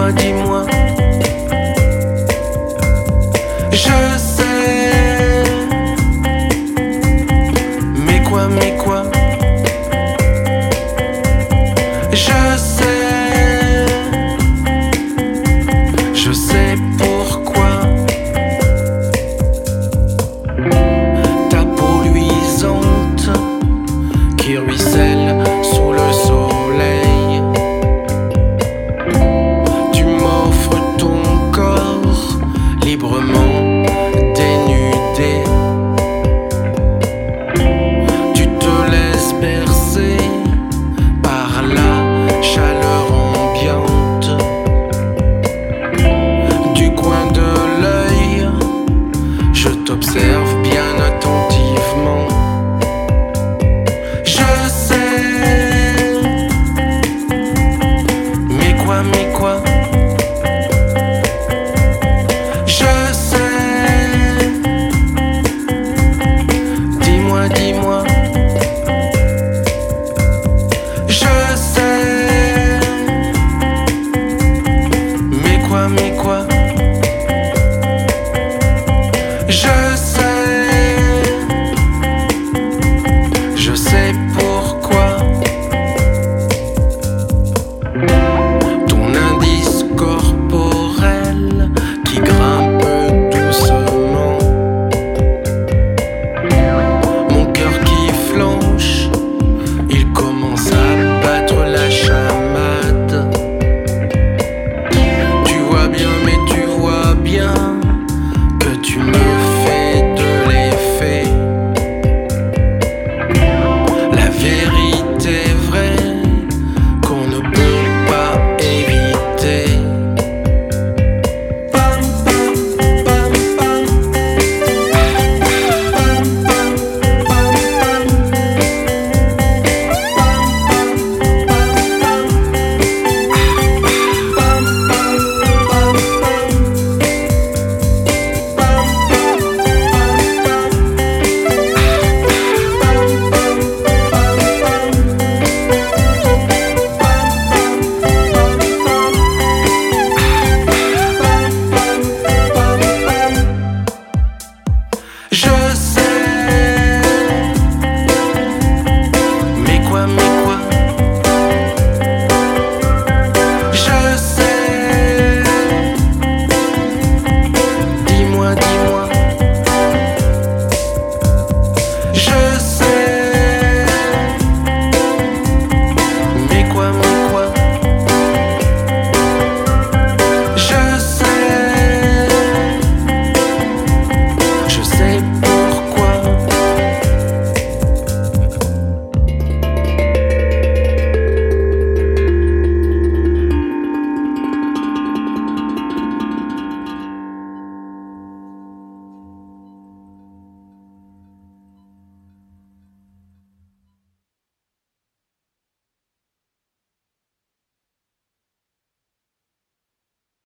dis-moi, dis-moi. Je sais. Mais quoi, mais quoi? Je sais. Je sais pourquoi. Ta peau luisante qui ruisselle sous le soleil. Tu m'offres ton corps librement dénudé. Tu te laisses bercer par la chaleur ambiante. Du coin de l'œil, je t'observe bien attentivement. Je sais. Mais quoi, mais quoi?